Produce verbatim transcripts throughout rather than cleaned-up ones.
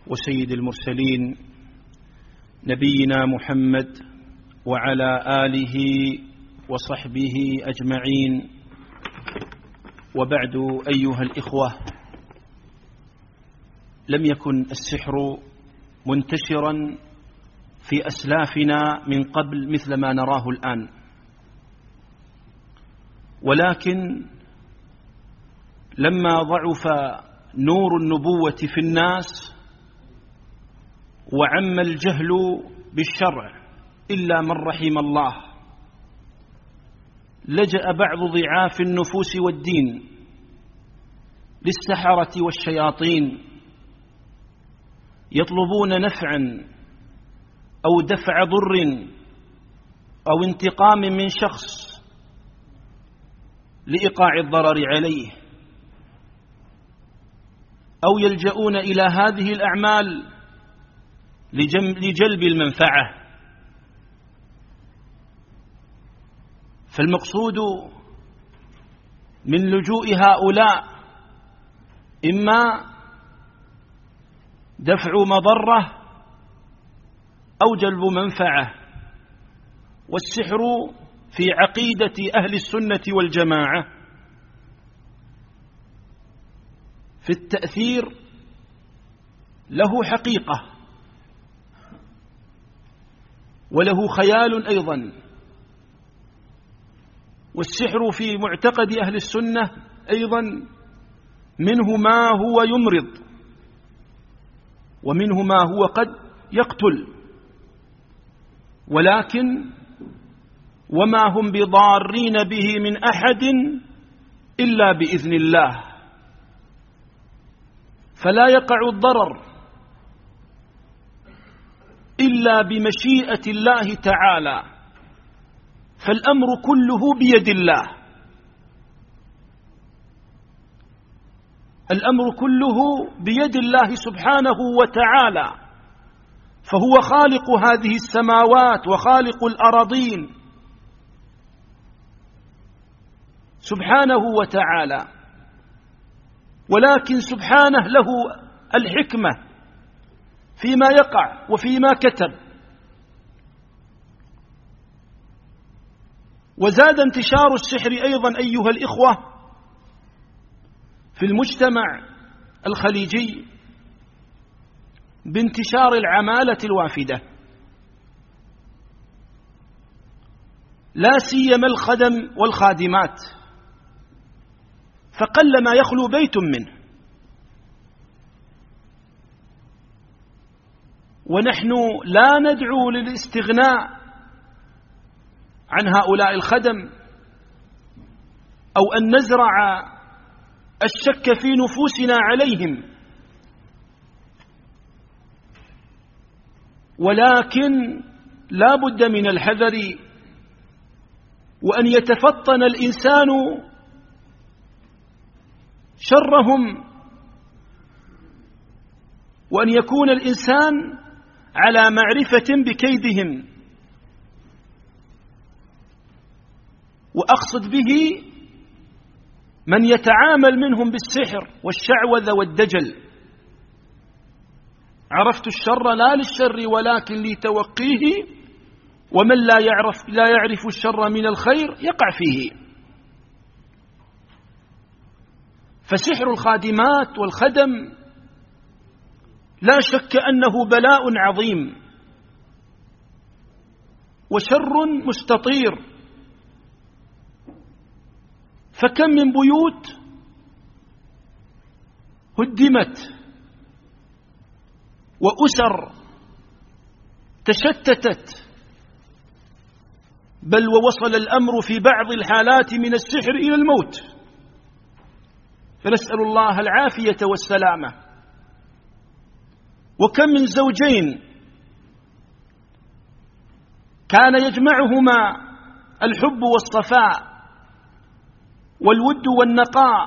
وسيد المرسلين نبينا محمد وعلى آله وصحبه أجمعين، وبعد أيها الإخوة، لم يكن السحر منتشرا في أسلافنا من قبل مثل ما نراه الآن، ولكن لما ضعف نور النبوة في الناس وعم الجهل بالشرع إلا من رحم الله، لجأ بعض ضعاف النفوس والدين للسحرة والشياطين يطلبون نفعا أو دفع ضر أو انتقام من شخص لإيقاع الضرر عليه، أو يلجؤون إلى هذه الأعمال لجلب المنفعة. فالمقصود من لجوء هؤلاء إما دفع مضرة أو جلب منفعة، والسحر في عقيدة أهل السنة والجماعة في التأثير له حقيقة وله خيال أيضا، والسحر في معتقد أهل السنة أيضا منه ما هو يمرض ومنه ما هو قد يقتل، ولكن وما هم بضارين به من أحد إلا بإذن الله، فلا يقع الضرر إلا بمشيئة الله تعالى، فالأمر كله بيد الله، الأمر كله بيد الله سبحانه وتعالى، فهو خالق هذه السماوات وخالق الأراضين سبحانه وتعالى، ولكن سبحانه له الحكمة فيما يقع وفيما كتب. وزاد انتشار السحر أيضا أيها الإخوة في المجتمع الخليجي بانتشار العمالة الوافدة، لا سيما الخدم والخادمات، فقل ما يخلو بيت منه، ونحن لا ندعو للاستغناء عن هؤلاء الخدم أو أن نزرع الشك في نفوسنا عليهم، ولكن لا بد من الحذر وأن يتفطن الإنسان شرهم، وأن يكون الإنسان على معرفة بكيدهم. وأقصد به من يتعامل منهم بالسحر والشعوذة والدجل. عرفت الشر لا للشر ولكن لتوقيه، ومن لا يعرف لا يعرف الشر من الخير يقع فيه. فسحر الخادمات والخدم لا شك أنه بلاء عظيم وشر مستطير، فكم من بيوت هدمت وأسر تشتتت، بل ووصل الأمر في بعض الحالات من السحر إلى الموت، فنسأل الله العافية والسلامة. وكم من زوجين كان يجمعهما الحب والصفاء والود والنقاء،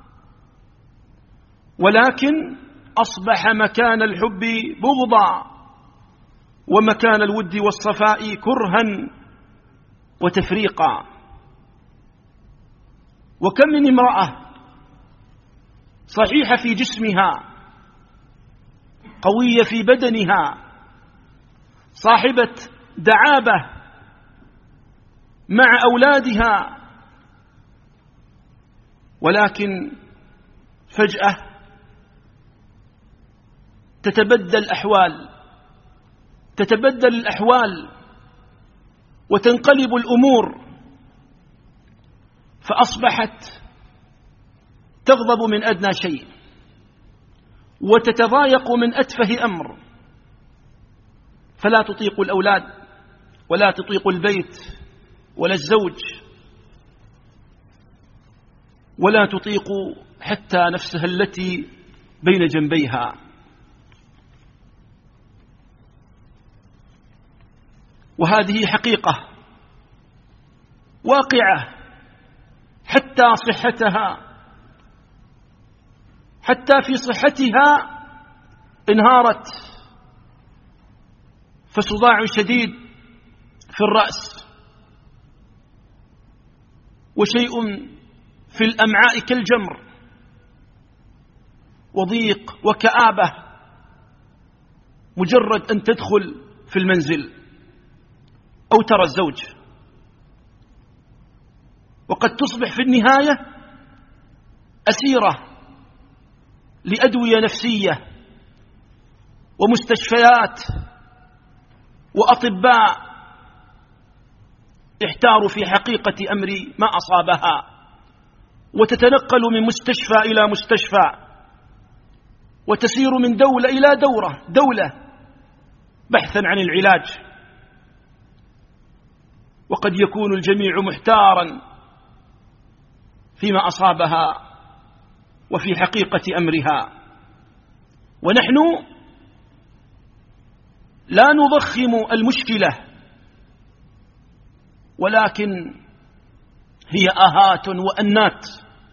ولكن أصبح مكان الحب بغضا ومكان الود والصفاء كرها وتفريقا. وكم من امرأة صحيحة في جسمها قوية في بدنها، صاحبة دعابة مع أولادها، ولكن فجأة تتبدل الأحوال تتبدل الأحوال وتنقلب الأمور، فأصبحت تغضب من أدنى شيء وتتضايق من أتفه أمر، فلا تطيق الأولاد ولا تطيق البيت ولا الزوج ولا تطيق حتى نفسها التي بين جنبيها. وهذه حقيقة واقعة، حتى صحتها حتى في صحتها انهارت، فصداع شديد في الرأس، وشيء في الأمعاء كالجمر، وضيق وكآبة مجرد أن تدخل في المنزل أو ترى الزوج، وقد تصبح في النهاية أسيرة لأدوية نفسية ومستشفيات وأطباء احتاروا في حقيقة أمر ما أصابها، وتتنقل من مستشفى إلى مستشفى، وتسير من دولة إلى دورة دولة بحثا عن العلاج، وقد يكون الجميع محتارا فيما أصابها وفي حقيقة أمرها. ونحن لا نضخم المشكلة، ولكن هي آهات وأنات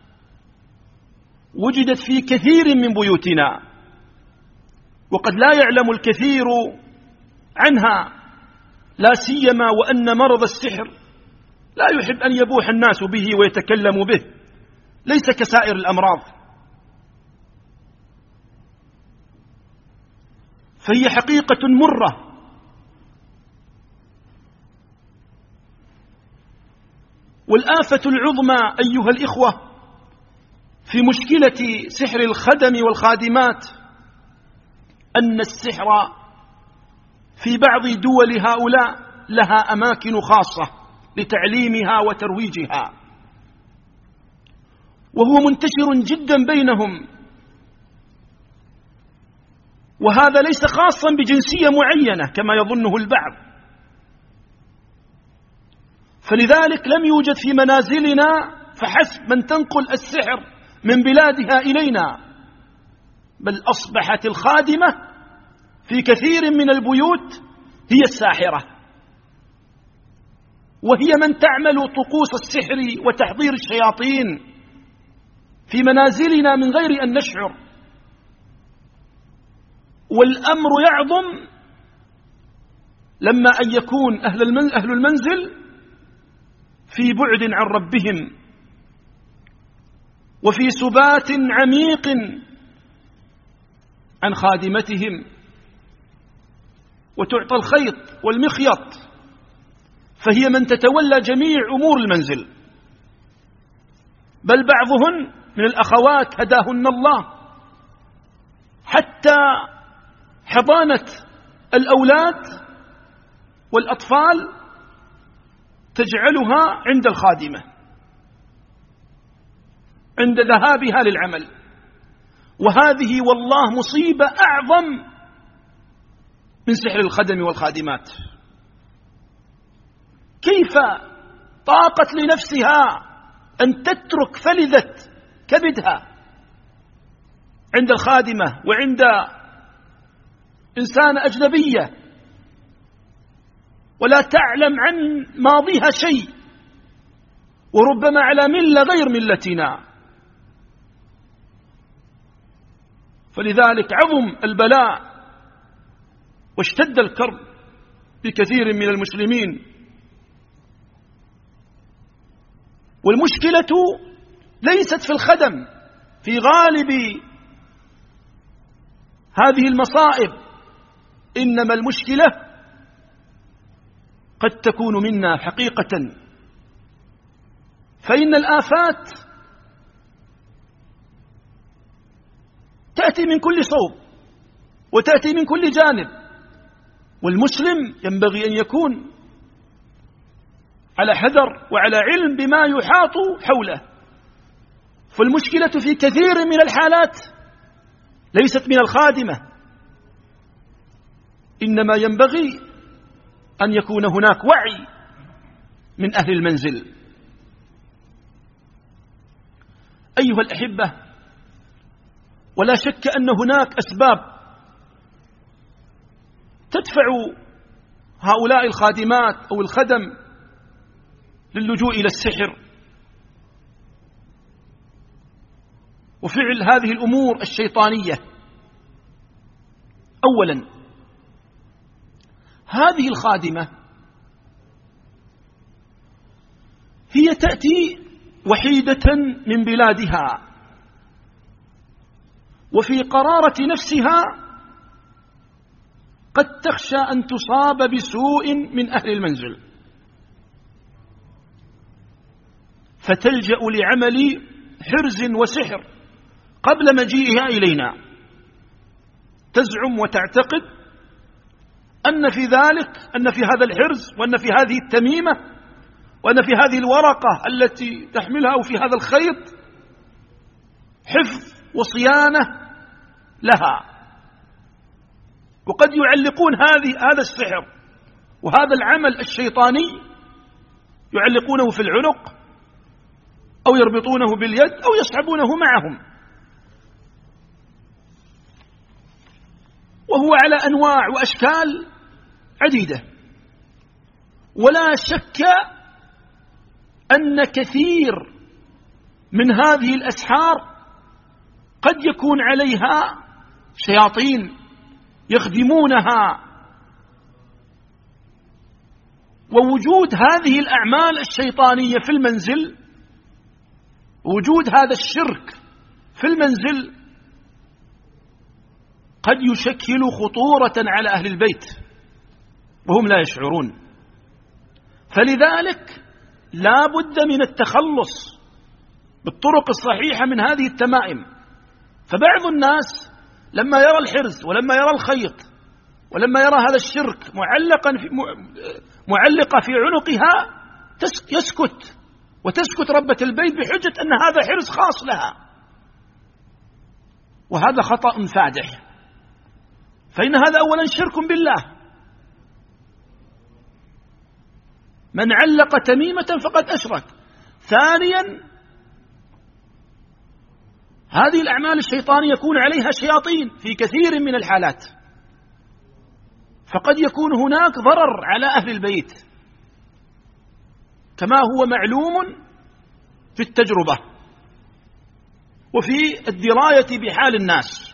وجدت في كثير من بيوتنا، وقد لا يعلم الكثير عنها، لا سيما وأن مرض السحر لا يحب أن يبوح الناس به ويتكلم به، ليس كسائر الأمراض، فهي حقيقة مرة. والآفة العظمى أيها الإخوة في مشكلة سحر الخدم والخادمات أن السحر في بعض دول هؤلاء لها أماكن خاصة لتعليمها وترويجها، وهو منتشر جدا بينهم، وهذا ليس خاصا بجنسية معينة كما يظنه البعض، فلذلك لم يوجد في منازلنا فحسب من تنقل السحر من بلادها إلينا، بل أصبحت الخادمة في كثير من البيوت هي الساحرة، وهي من تعمل طقوس السحر وتحضير الشياطين في منازلنا من غير أن نشعر. والأمر يعظم لما أن يكون أهل المنزل في بعد عن ربهم وفي سبات عميق عن خادمتهم، وتعطى الخيط والمخيط، فهي من تتولى جميع أمور المنزل، بل بعضهن من الأخوات هداهن الله حتى حضانة الأولاد والأطفال تجعلها عند الخادمة عند ذهابها للعمل، وهذه والله مصيبة أعظم من سحر الخدم والخادمات. كيف طاقت لنفسها أن تترك فلذة كبدها عند الخادمة وعند إنسان أجنبية ولا تعلم عن ماضيها شيء، وربما على ملة غير ملتنا؟ فلذلك عظم البلاء واشتد الكرب بكثير من المسلمين. والمشكلة ليست في الخدم، في غالب هذه المصائب إنما المشكلة قد تكون منا حقيقة، فإن الآفات تأتي من كل صوب وتأتي من كل جانب، والمسلم ينبغي أن يكون على حذر وعلى علم بما يحاط حوله. فالمشكلة في كثير من الحالات ليست من الخادمة، إنما ينبغي أن يكون هناك وعي من أهل المنزل. أيها الأحبة، ولا شك أن هناك أسباب تدفع هؤلاء الخادمات أو الخدم للجوء إلى السحر وفعل هذه الأمور الشيطانية. أولا، هذه الخادمة هي تأتي وحيدة من بلادها، وفي قرارة نفسها قد تخشى أن تصاب بسوء من أهل المنزل، فتلجأ لعمل حرز وسحر قبل مجيئها إلينا. تزعم وتعتقد أن في ذلك، أن في هذا الحرز، وأن في هذه التميمة، وأن في هذه الورقة التي تحملها، أو في هذا الخيط حفظ وصيانة لها. وقد يعلقون هذه هذا السحر وهذا العمل الشيطاني، يعلقونه في العنق أو يربطونه باليد أو يسحبونه معهم، وهو على أنواع وأشكال عديدة. ولا شك أن كثير من هذه الأسحار قد يكون عليها شياطين يخدمونها، ووجود هذه الأعمال الشيطانية في المنزل، وجود هذا الشرك في المنزل قد يشكل خطورة على أهل البيت وهم لا يشعرون. فلذلك لا بد من التخلص بالطرق الصحيحة من هذه التمائم. فبعض الناس لما يرى الحرز ولما يرى الخيط ولما يرى هذا الشرك معلقا في معلقة في عنقها يسكت، وتسكت ربة البيت بحجة أن هذا حرز خاص لها، وهذا خطأ فادح. فإن هذا أولا شرك بالله، من علق تميمة فقد أشرك. ثانيا، هذه الأعمال الشيطانية يكون عليها شياطين في كثير من الحالات، فقد يكون هناك ضرر على أهل البيت كما هو معلوم في التجربة وفي الدراية بحال الناس.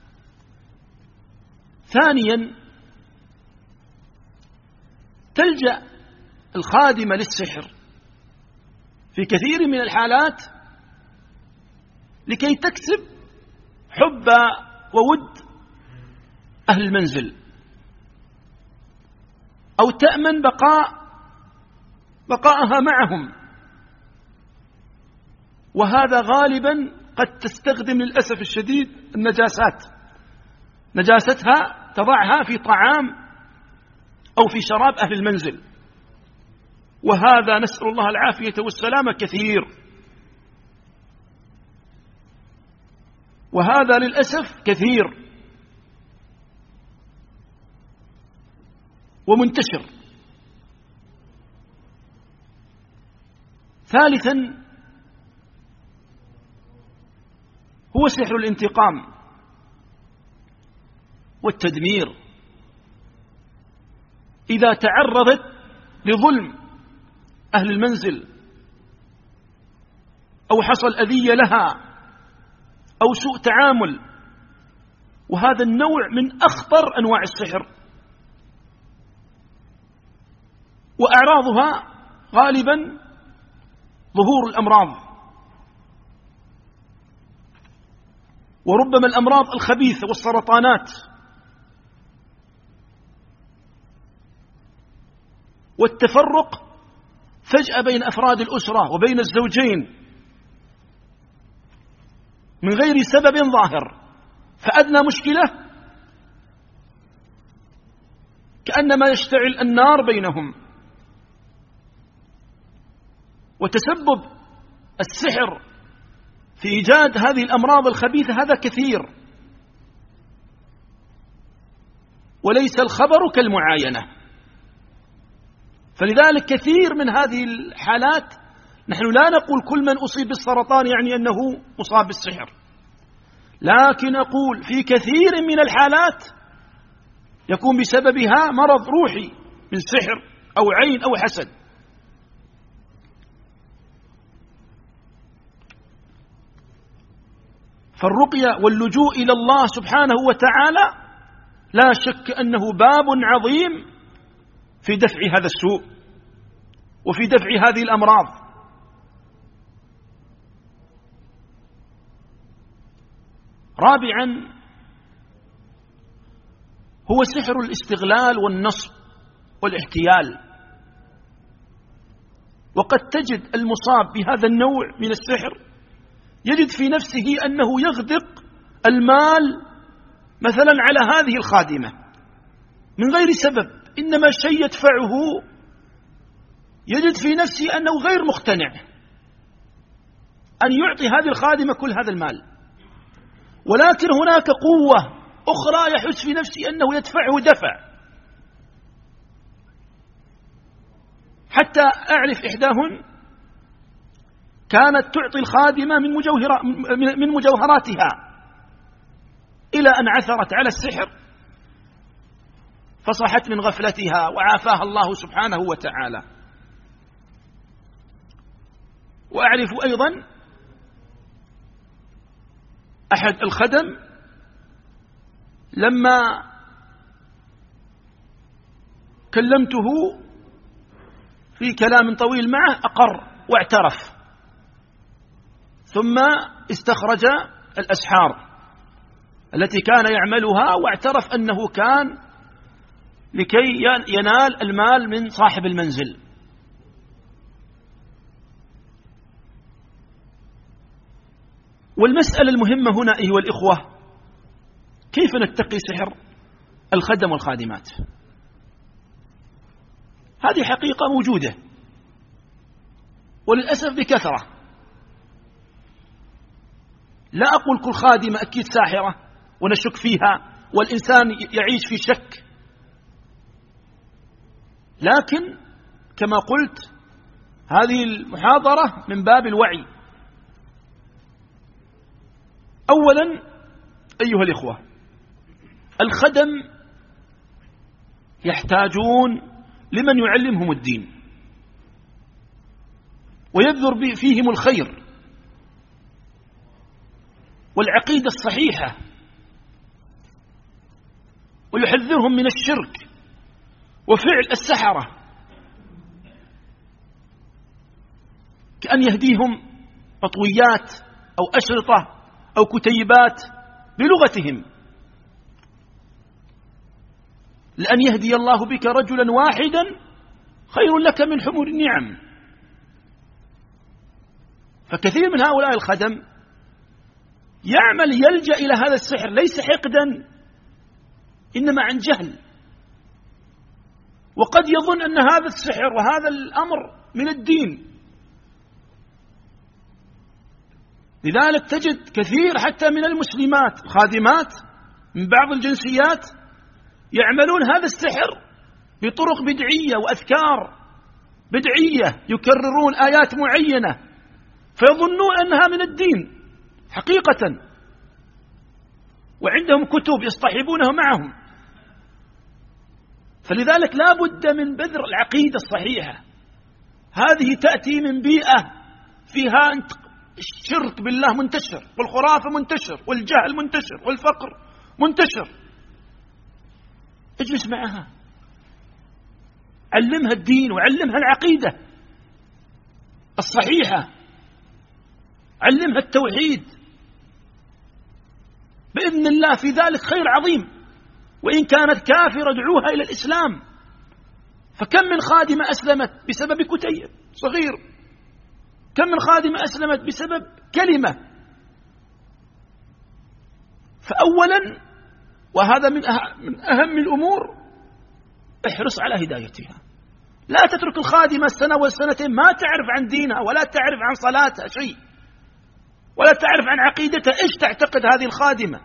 ثانيا، تلجأ الخادمة للسحر في كثير من الحالات لكي تكسب حب وود أهل المنزل، أو تأمن بقاء بقاءها معهم. وهذا غالبا قد تستخدم للأسف الشديد النجاسات، نجاستها تضعها في طعام أو في شراب أهل المنزل، وهذا نسأل الله العافية والسلامة كثير. وهذا للأسف كثير ومنتشر. ثالثا، هو سحر الانتقام والتدمير. إذا تعرضت لظلم أهل المنزل أو حصل أذية لها أو سوء تعامل، وهذا النوع من أخطر أنواع السحر، وأعراضها غالبا ظهور الأمراض. وربما الأمراض الخبيثة والسرطانات والتفرق فجأة بين أفراد الأسرة وبين الزوجين من غير سبب ظاهر، فأدنى مشكلة كأنما يشتعل النار بينهم. وتسبب السحر في إيجاد هذه الأمراض الخبيثة هذا كثير، وليس الخبر كالمعاينة. فلذلك كثير من هذه الحالات نحن لا نقول كل من أصيب بالسرطان يعني أنه مصاب بالسحر، لكن نقول في كثير من الحالات يكون بسببها مرض روحي من سحر أو عين أو حسد. فالرقية واللجوء إلى الله سبحانه وتعالى لا شك أنه باب عظيم في دفع هذا السوء وفي دفع هذه الأمراض. رابعا هو سحر الاستغلال والنصب والاحتيال. وقد تجد المصاب بهذا النوع من السحر يجد في نفسه أنه يغدق المال مثلا على هذه الخادمة من غير سبب، إنما شيء يدفعه يجد في نفسه أنه غير مقتنع أن يعطي هذه الخادمة كل هذا المال، ولكن هناك قوة أخرى يحس في نفسه أنه يدفعه دفع. حتى أعرف إحداهن كانت تعطي الخادمة من, مجوهر من مجوهراتها إلى أن عثرت على السحر فصحت من غفلتها وعافاها الله سبحانه وتعالى. وأعرف أيضا أحد الخدم لما كلمته في كلام طويل معه أقر واعترف، ثم استخرج الأسحار التي كان يعملها واعترف أنه كان لكي ينال المال من صاحب المنزل. والمسألة المهمة هنا أيها الإخوة كيف نتقي سحر الخدم والخادمات؟ هذه حقيقة موجودة وللأسف بكثرة. لا أقول كل خادمة أكيد ساحرة ونشك فيها والإنسان يعيش في شك، لكن كما قلت هذه المحاضرة من باب الوعي. أولا أيها الإخوة الخدم يحتاجون لمن يعلمهم الدين ويبذر فيهم الخير والعقيدة الصحيحة ويحذرهم من الشرك وفعل السحرة، كأن يهديهم مطويات أو أشرطة أو كتيبات بلغتهم، لأن يهدي الله بك رجلا واحدا خير لك من حمر النعم. فكثير من هؤلاء الخدم يعمل يلجأ إلى هذا السحر ليس حقدا إنما عن جهل، وقد يظن أن هذا السحر وهذا الأمر من الدين. لذلك تجد كثير حتى من المسلمات خادمات من بعض الجنسيات يعملون هذا السحر بطرق بدعية وأذكار بدعية، يكررون آيات معينة فيظنون أنها من الدين حقيقة، وعندهم كتب يصطحبونها معهم. فلذلك لا بد من بذر العقيدة الصحيحة. هذه تأتي من بيئة فيها الشرك بالله منتشر والخرافة منتشر والجهل منتشر والفقر منتشر. اجلس معها، علمها الدين وعلمها العقيدة الصحيحة، علمها التوحيد، بإذن الله في ذلك خير عظيم، وإن كانت كافرة ادعوها إلى الإسلام. فكم من خادمة أسلمت بسبب كتيب صغير، كم من خادمة أسلمت بسبب كلمة. فأولا، وهذا من من أهم الأمور، احرص على هدايتها. لا تترك الخادمة السنة والسنتين ما تعرف عن دينها ولا تعرف عن صلاتها شيء ولا تعرف عن عقيدتها. إيش تعتقد هذه الخادمة؟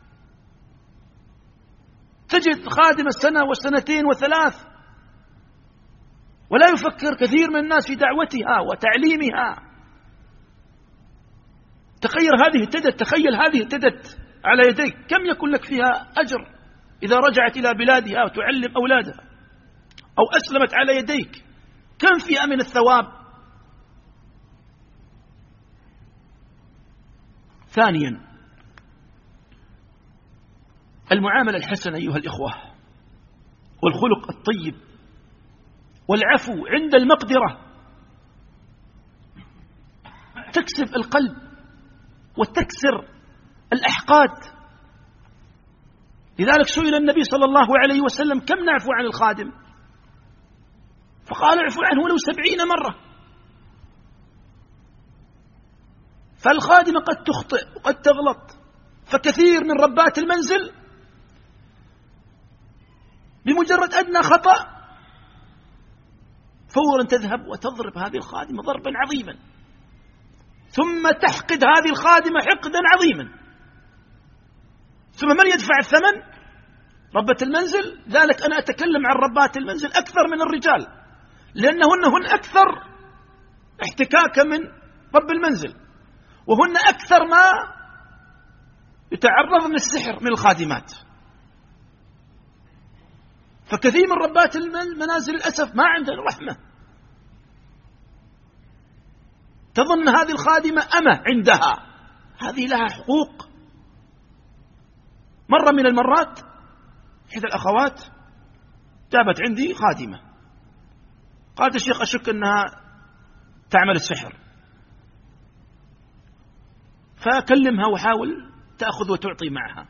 تجد خادمة السنة والسنتين وثلاث ولا يفكر كثير من الناس في دعوتها وتعليمها. تخيل هذه اهتدت، تخيل هذه اهتدت على يديك، كم يكون لك فيها أجر إذا رجعت إلى بلادها وتعلم أولادها، أو أسلمت على يديك، كم فيها من الثواب. ثانيا، المعاملة الحسنة أيها الإخوة، والخلق الطيب والعفو عند المقدرة تكسب القلب وتكسر الأحقاد. لذلك سئل النبي صلى الله عليه وسلم: كم نعفو عن الخادم؟ فقال: اعفو عنه ولو سبعين مرة. فالخادمة قد تخطئ وقد تغلط، فكثير من ربات المنزل بمجرد أدنى خطأ فورا تذهب وتضرب هذه الخادمة ضربا عظيما، ثم تحقد هذه الخادمة حقدا عظيما، ثم من يدفع الثمن؟ ربة المنزل. ذلك أنا أتكلم عن ربات المنزل أكثر من الرجال، لأنهن هن أكثر احتكاكا من رب المنزل، وهن أكثر ما يتعرضن السحر من الخادمات. فكثير من ربات المنازل للأسف ما عندها رحمة، تظن هذه الخادمة أمة عندها، هذه لها حقوق. مرة من المرات إحدى الأخوات جابت عندي خادمة، قالت: الشيخ أشك أنها تعمل السحر. فأكلمها وحاول تأخذ وتعطي معها.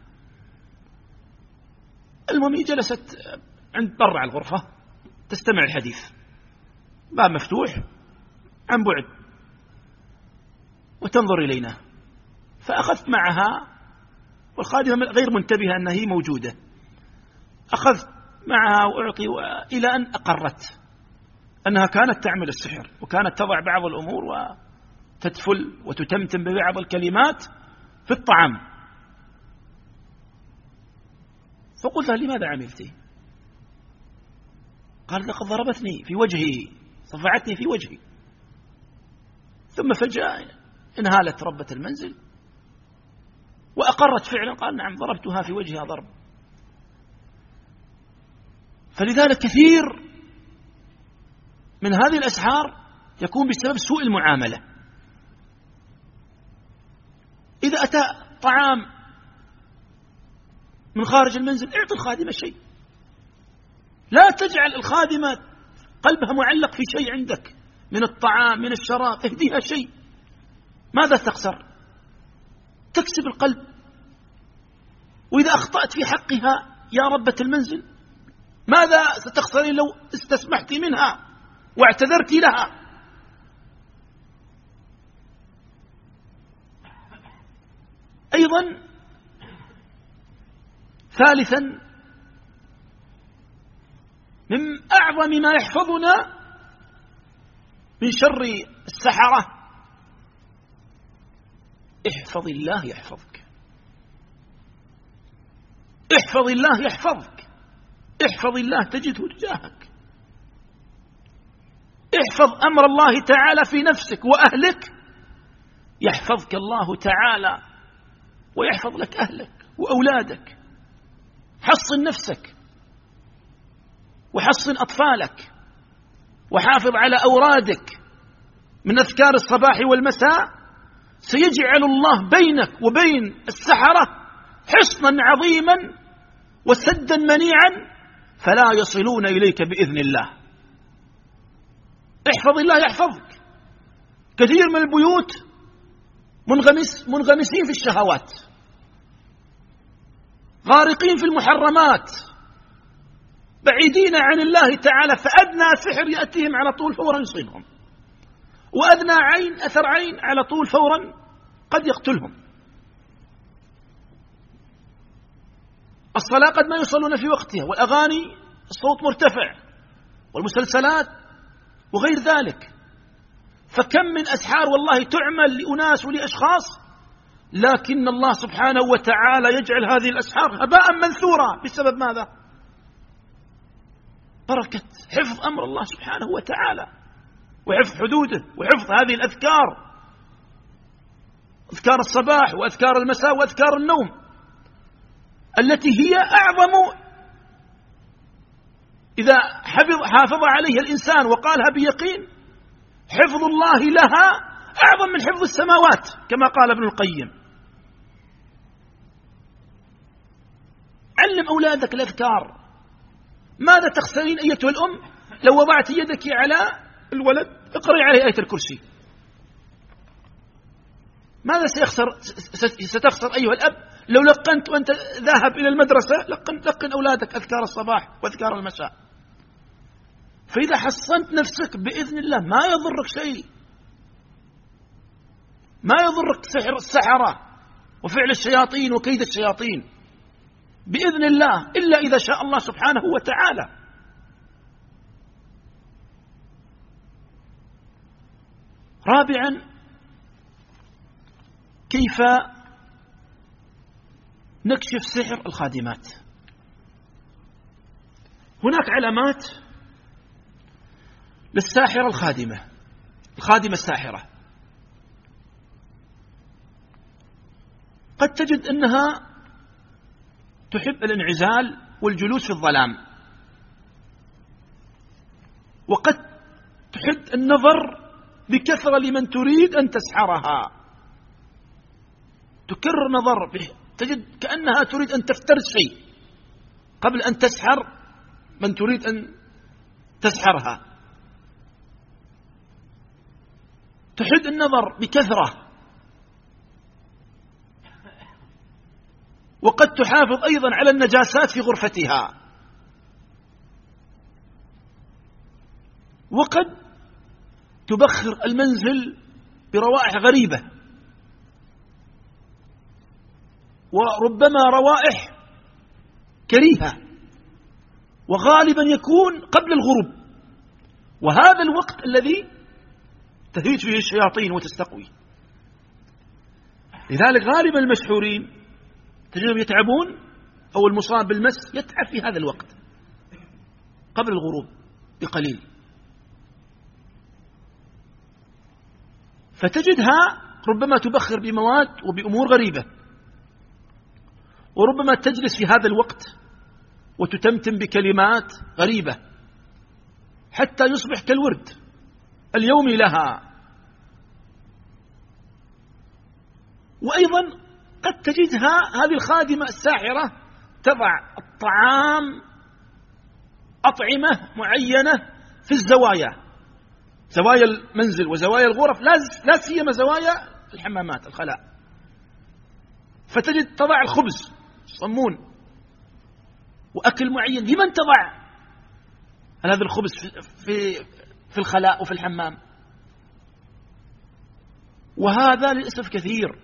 المهم جلست عند برع الغرفة تستمع الحديث، باب مفتوح عن بعد، وتنظر إلينا. فأخذت معها، والخادمة غير منتبهة أنها هي موجودة، أخذت معها وأعطي إلى أن أقرت أنها كانت تعمل السحر، وكانت تضع بعض الأمور وتتفل وتتمتم ببعض الكلمات في الطعام. فقلت لها: لماذا عملتي؟ قالت: لقد ضربتني في وجهي، صفعتني في وجهي. ثم فجأة انهالت ربة المنزل وأقرت فعلا، قال: نعم ضربتها في وجهها ضرب. فلذلك كثير من هذه الأسحار يكون بسبب سوء المعاملة. إذا أتى طعام من خارج المنزل اعطي الخادمة شيء، لا تجعل الخادمة قلبها معلق في شيء عندك من الطعام من الشراب، اهديها شيء. ماذا تخسر؟ تكسب القلب. وإذا أخطأت في حقها يا ربة المنزل ماذا ستخسرين لو استسمحت منها واعتذرت لها؟ أيضا ثالثا، من أعظم ما يحفظنا من شر السحرة، احفظ الله يحفظك، احفظ الله يحفظك، احفظ الله تجده تجاهك. احفظ أمر الله تعالى في نفسك وأهلك يحفظك الله تعالى ويحفظ لك أهلك وأولادك. حصن نفسك وحصن أطفالك، وحافظ على أورادك من أذكار الصباح والمساء، سيجعل الله بينك وبين السحرة حصنا عظيما وسدا منيعا فلا يصلون إليك بإذن الله. احفظ الله يحفظك. كثير من البيوت منغمس منغمسين في الشهوات، غارقين في المحرمات، بعيدين عن الله تعالى، فأدنى سحر يأتيهم على طول فورا يصيبهم، وأدنى عين أثر عين على طول فورا قد يقتلهم. الصلاة قد ما يصلون في وقتها، والأغاني الصوت مرتفع، والمسلسلات وغير ذلك. فكم من أسحار والله تعمل لأناس ولأشخاص، لكن الله سبحانه وتعالى يجعل هذه الأسحار هباء منثورا. بسبب ماذا؟ بركة حفظ أمر الله سبحانه وتعالى، وحفظ حدوده، وحفظ هذه الأذكار، أذكار الصباح وأذكار المساء وأذكار النوم، التي هي أعظم، إذا حفظ حافظ عليها الإنسان وقالها بيقين، حفظ الله لها أعظم من حفظ السماوات، كما قال ابن القيم. علم أولادك الأذكار. ماذا تخسرين أيتها الأم لو وضعت يدك على الولد اقرأي عليه آية الكرسي؟ ماذا سيخسر ستخسر أيها الأب لو لقنت وأنت ذاهب إلى المدرسة؟ لقن, لقن أولادك أذكار الصباح وأذكار المساء. فإذا حصنت نفسك بإذن الله ما يضرك شيء، ما يضرك سحر السحرة وفعل الشياطين وكيد الشياطين بإذن الله، إلا إذا شاء الله سبحانه وتعالى. رابعا، كيف نكشف سحر الخادمات؟ هناك علامات للساحرة الخادمة، الخادمة الساحرة. قد تجد أنها تحب الانعزال والجلوس في الظلام، وقد تحب النظر بكثرة لمن تريد أن تسحرها، تكرر نظر به، تجد كأنها تريد أن تفترس شيء قبل أن تسحر من تريد أن تسحرها. تحب النظر بكثرة، وقد تحافظ أيضا على النجاسات في غرفتها، وقد تبخر المنزل بروائح غريبة، وربما روائح كريهة، وغالبا يكون قبل الغروب، وهذا الوقت الذي تهيج فيه الشياطين وتستقوي. لذلك غالبا المسحورين تجدهم يتعبون، أو المصاب بالمس يتعب في هذا الوقت قبل الغروب بقليل، فتجدها ربما تبخر بمواد وبأمور غريبة، وربما تجلس في هذا الوقت وتتمتم بكلمات غريبة حتى يصبح كالورد اليومي لها. وأيضا قد تجدها هذه الخادمة الساحرة تضع الطعام، أطعمة معينة في الزوايا، زوايا المنزل وزوايا الغرف، لا سيما زوايا الحمامات الخلاء. فتجد تضع الخبز صمون وأكل معين. لمن تضع هذا الخبز في في الخلاء وفي الحمام؟ وهذا للأسف كثير.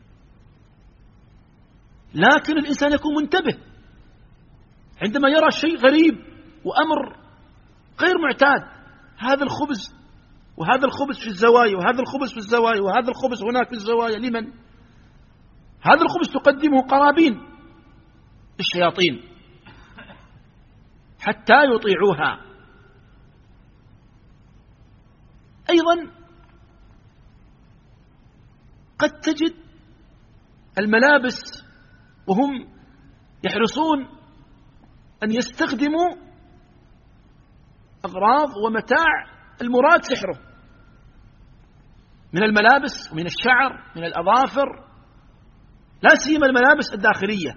لكن الإنسان يكون منتبه عندما يرى شيء غريب وأمر غير معتاد. هذا الخبز وهذا الخبز في الزوايا، وهذا الخبز في الزوايا، وهذا الخبز هناك في الزوايا. لمن؟ هذا الخبز تقدمه قرابين للشياطين حتى يطيعوها. أيضا قد تجد الملابس وهم يحرصون أن يستخدموا أغراض ومتاع المراد سحره من الملابس ومن الشعر من الأظافر، لا سيما الملابس الداخلية.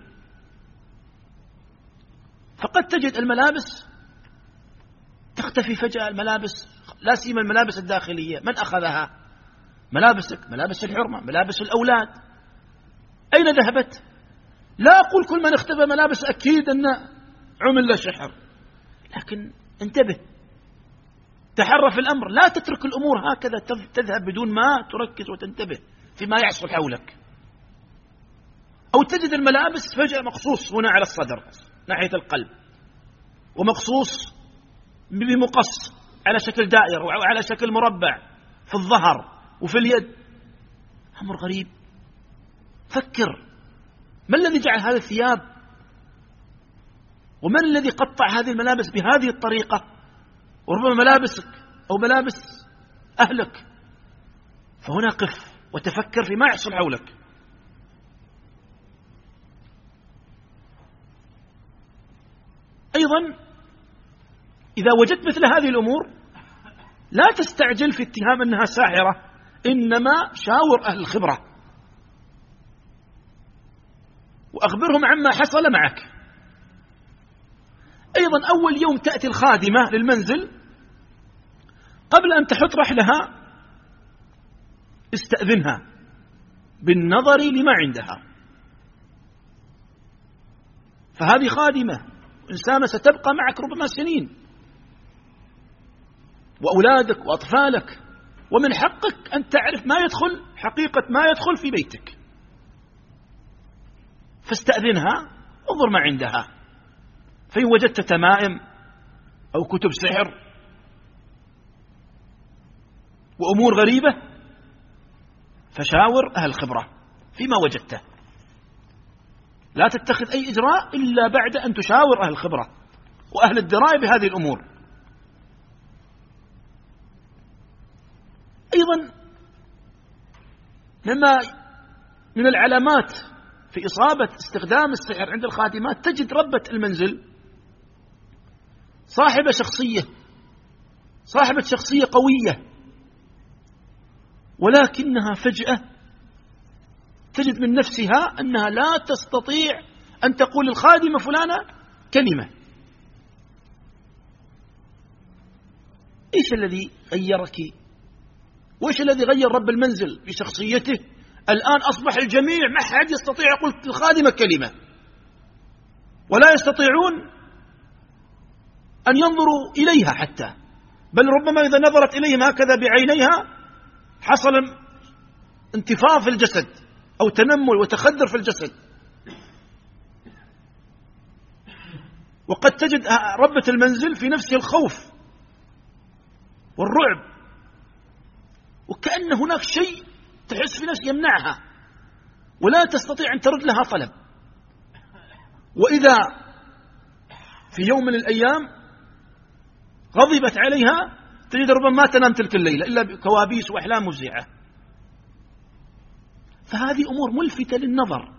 فقد تجد الملابس تختفي فجأة، الملابس لا سيما الملابس الداخلية، من أخذها؟ ملابسك، ملابس الحرمة، ملابس الأولاد، أين ذهبت؟ لا أقول كل من اختبى ملابس أكيد أن عمل له سحر، لكن انتبه، تحرى في الأمر، لا تترك الأمور هكذا تذهب بدون ما تركز وتنتبه فيما يحصل حولك. أو تجد الملابس فجأة مقصوص هنا على الصدر ناحية القلب، ومقصوص بمقص على شكل دائرة وعلى شكل مربع في الظهر وفي اليد. أمر غريب. فكر، ما الذي جعل هذه الثياب؟ ومن الذي قطع هذه الملابس بهذه الطريقة؟ وربما ملابسك أو ملابس أهلك. فهنا قف وتفكر فيما يحصل حولك. أيضا إذا وجدت مثل هذه الأمور لا تستعجل في اتهام أنها ساحرة، إنما شاور أهل الخبرة وأخبرهم عما حصل معك. أيضا أول يوم تأتي الخادمة للمنزل قبل أن تحط رحلها استأذنها بالنظر لما عندها، فهذه خادمة إنسانة ستبقى معك ربما سنين، وأولادك وأطفالك، ومن حقك أن تعرف ما يدخل، حقيقة ما يدخل في بيتك. فاستأذنها، انظر ما عندها، فإن وجدت تمائم أو كتب سحر وأمور غريبة فشاور أهل الخبرة فيما وجدته. لا تتخذ أي إجراء إلا بعد أن تشاور أهل الخبرة وأهل الدراية بهذه الأمور. أيضا مما من العلامات في إصابة استخدام السحر عند الخادمات، تجد ربة المنزل صاحبة شخصية صاحبة شخصية قوية، ولكنها فجأة تجد من نفسها أنها لا تستطيع أن تقول للخادمة فلانة كلمة. إيش الذي غيرك؟ وإيش الذي غير رب المنزل بشخصيته؟ الآن أصبح الجميع ما حد يستطيع يقول للخادمة كلمة، ولا يستطيعون أن ينظروا إليها حتى، بل ربما إذا نظرت إليهم هكذا بعينيها حصل انتفاض في الجسد أو تنمل وتخدر في الجسد. وقد تجد ربة المنزل في نفسها الخوف والرعب، وكأن هناك شيء تحس في نفسها يمنعها ولا تستطيع أن ترد لها طلب. وإذا في يوم من الأيام غضبت عليها تجد ربما ما تنام تلك الليلة إلا بكوابيس وأحلام مفزعة. فهذه أمور ملفتة للنظر.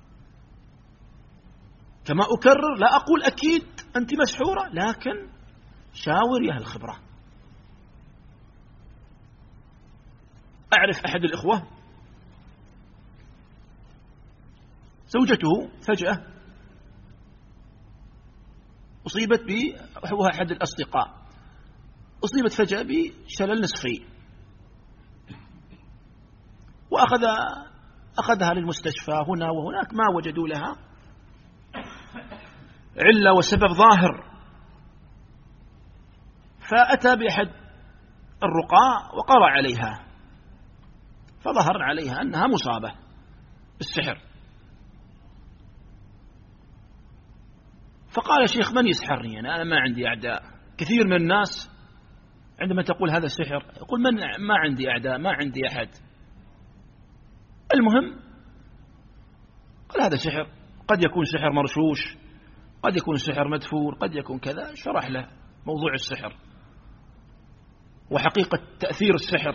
كما أكرر، لا أقول أكيد أنت مسحورة، لكن شاور يا أهل الخبرة. أعرف أحد الإخوة زوجته فجأة أصيبت ب هو أحد الأصدقاء أصيبت فجأة بشلل نصفي، وأخذ أخذها للمستشفى هنا وهناك، ما وجدوا لها علة وسبب ظاهر. فأتى بأحد الرقاة وقرأ عليها، فظهر عليها أنها مصابة بالسحر. فقال شيخ من يسحرني؟ أنا ما عندي أعداء. كثير من الناس عندما تقول هذا سحر يقول من ما عندي أعداء، ما عندي أحد. المهم قال هذا سحر، قد يكون سحر مرشوش، قد يكون سحر مدفور، قد يكون كذا. شرح له موضوع السحر وحقيقة تأثير السحر.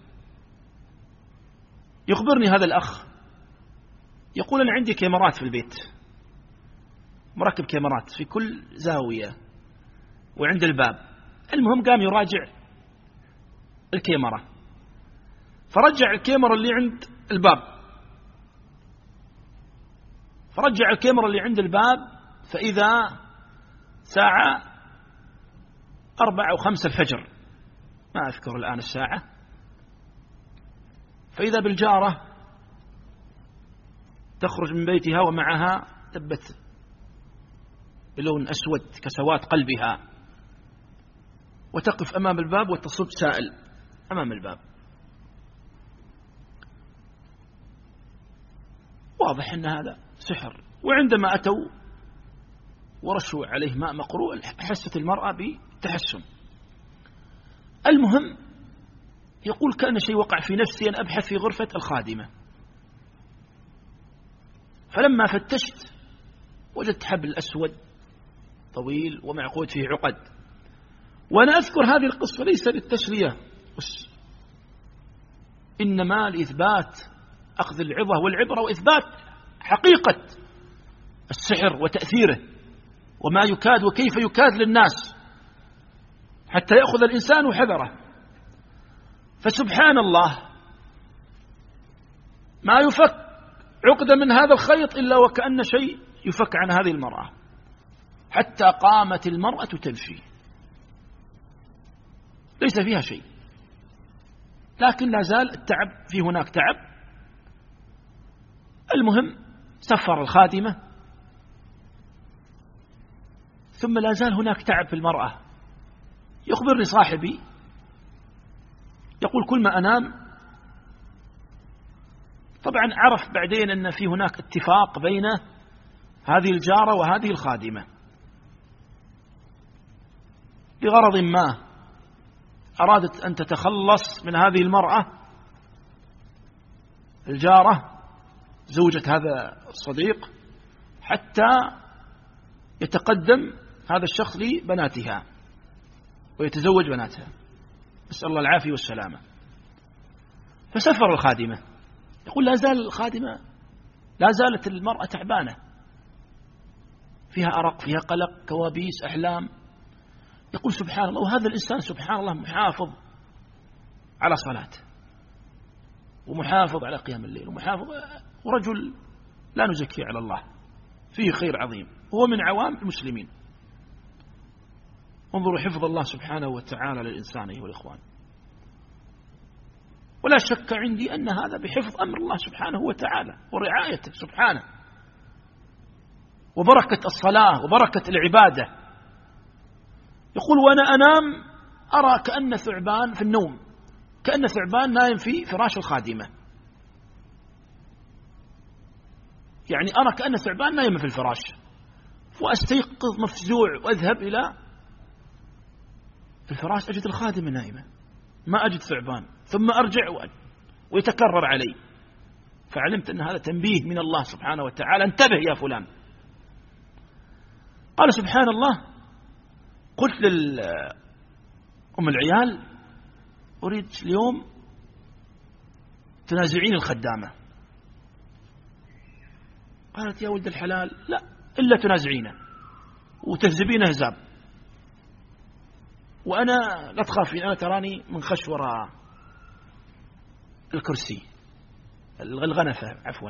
يخبرني هذا الأخ يقول أنا عندي كاميرات في البيت، مركب كاميرات في كل زاوية وعند الباب. المهم قام يراجع الكاميرا، فرجع الكاميرا اللي عند الباب فرجع الكاميرا اللي عند الباب فإذا ساعة أربعة أو خمسة الفجر، ما أذكر الآن الساعة، فإذا بالجارة تخرج من بيتها ومعها تبت بلون أسود كسواد قلبها، وتقف أمام الباب وتصب سائل أمام الباب. واضح أن هذا سحر. وعندما أتوا ورشوا عليه ماء مقروء حست المرأة بتحسن. المهم يقول كأن شيء وقع في نفسي أن أبحث في غرفة الخادمة، فلما فتشت وجدت حبل أسود طويل ومعقود فيه عقد. وأنا أذكر هذه القصة ليس للتسلية بس، إنما لإثبات أخذ العظة والعبرة وإثبات حقيقة السحر وتأثيره وما يكاد وكيف يكاد للناس حتى يأخذ الإنسان حذره. فسبحان الله ما يفك عقدة من هذا الخيط إلا وكأن شيء يفك عن هذه المرأة، حتى قامت المرأة تمشي ليس فيها شيء، لكن لا زال التعب، في هناك تعب. المهم سفر الخادمة، ثم لا زال هناك تعب في المرأة. يخبرني صاحبي يقول كل ما أنام، طبعا عرف بعدين أن في هناك اتفاق بين هذه الجارة وهذه الخادمة لغرض ما، أرادت أن تتخلص من هذه المرأة الجارة زوجة هذا الصديق حتى يتقدم هذا الشخص لبناتها ويتزوج بناتها، نسأل الله العافية والسلامة. فسفر الخادمة، يقول لا زال الخادمة لا زالت المرأة تعبانة، فيها أرق، فيها قلق، كوابيس، أحلام. يقول سبحان الله، وهذا الإنسان سبحان الله محافظ على صلاته ومحافظ على قيام الليل ومحافظ، ورجل لا نزكي على الله، فيه خير عظيم، هو من عوام المسلمين. انظروا حفظ الله سبحانه وتعالى للإنسان أيها الإخوان. ولا شك عندي أن هذا بحفظ أمر الله سبحانه وتعالى ورعايته سبحانه وبركة الصلاة وبركة العبادة. يقول وأنا أنام أرى كأن ثعبان في النوم، كأن ثعبان نايم في فراش الخادمة، يعني أرى كأن ثعبان نايم في الفراش، وأستيقظ مفزوع وأذهب إلى الفراش أجد الخادمة نائمة، ما أجد ثعبان، ثم أرجع ويتكرر علي، فعلمت أن هذا تنبيه من الله سبحانه وتعالى، انتبه يا فلان. قال سبحان الله، قلت لأم العيال أريد اليوم تنازعين الخدامة. قالت يا ولد الحلال لا إلا تنازعينه وتهزبينه هزاب، وأنا لا تخافين أنا تراني من خش وراء الكرسي الغنفة عفوا.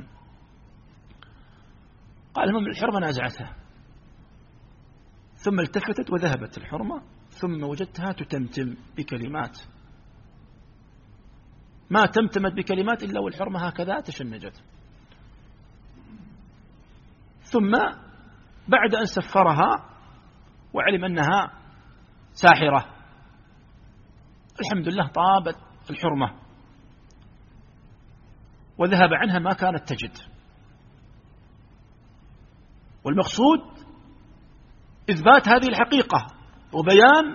قال المهم الحرمة نازعتها، ثم التفتت وذهبت الحرمة، ثم وجدتها تتمتم بكلمات، ما تمتمت بكلمات إلا والحرمة هكذا تشنجت. ثم بعد أن سفرها وعلم أنها ساحرة الحمد لله طابت الحرمة وذهب عنها ما كانت تجد. والمقصود إثبات هذه الحقيقة وبيان